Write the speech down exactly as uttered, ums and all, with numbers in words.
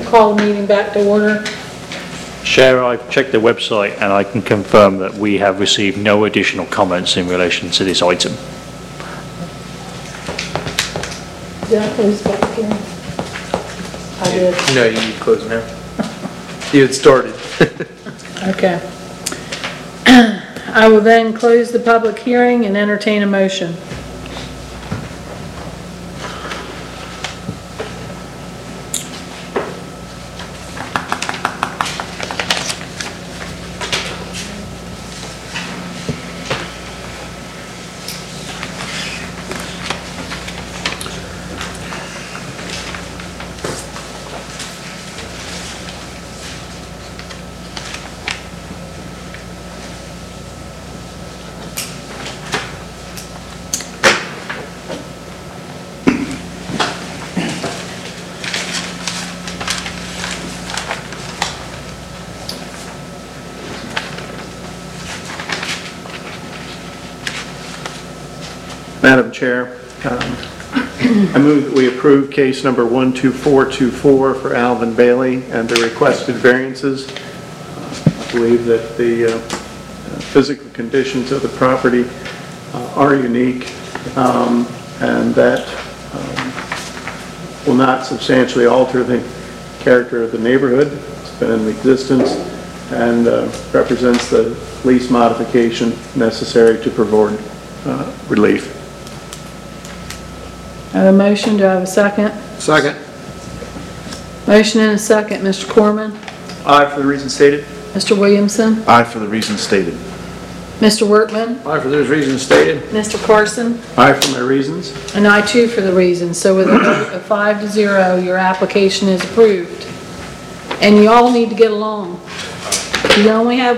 call the meeting back to order. Chair, I've checked the website and I can confirm that we have received no additional comments in relation to this item. Did I close the public hearing? I did. No, you need to close now. You had started. Okay. I will then close the public hearing and entertain a motion. Madam Chair, um, I move that we approve case number one two four two four for Alvin Bailey and the requested variances. I believe that the uh, physical conditions of the property uh, are unique um, and that um, will not substantially alter the character of the neighborhood. It's been in existence and uh, represents the least modification necessary to provide uh, relief. I have a motion. Do I have a second? Second. Motion and a second. Mister Corman? Aye for the reasons stated. Mister Williamson? Aye for the reasons stated. Mister Workman? Aye for those reasons stated. Mister Carson? Aye for my reasons. And I too for the reasons. So with a vote of five to zero, your application is approved. And you all need to get along. You only have